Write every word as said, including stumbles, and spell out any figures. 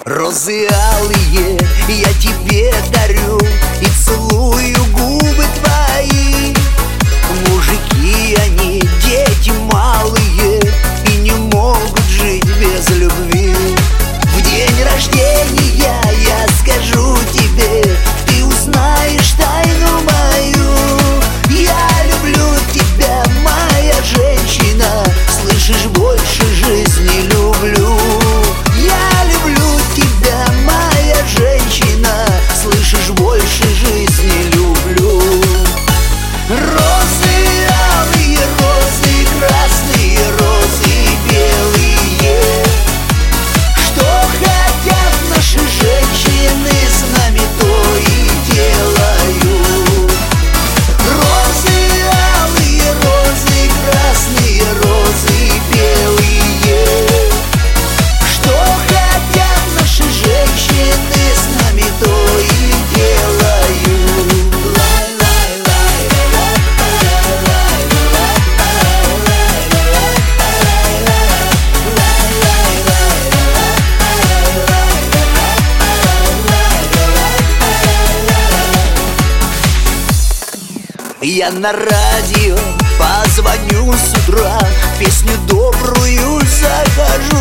Розы алые я тебе дарю и целую губы твои. Мужики они, дети малые, и не могут жить без любви. В день рождения я скажу тебе, ты узнаешь тайну мою. Я люблю тебя, моя женщина, слышишь, больше жизни люблю. Я люблю тебя, моя женщина, слышишь, больше жизни люблю. Розы алые, розы красные, розы белые, что хотят наши женщины, с нами то и делают. Розы алые, розы красные, розы белые, что хотят наши женщины, с нами то и делают. Я на радио позвоню с утра, песню добрую захожу.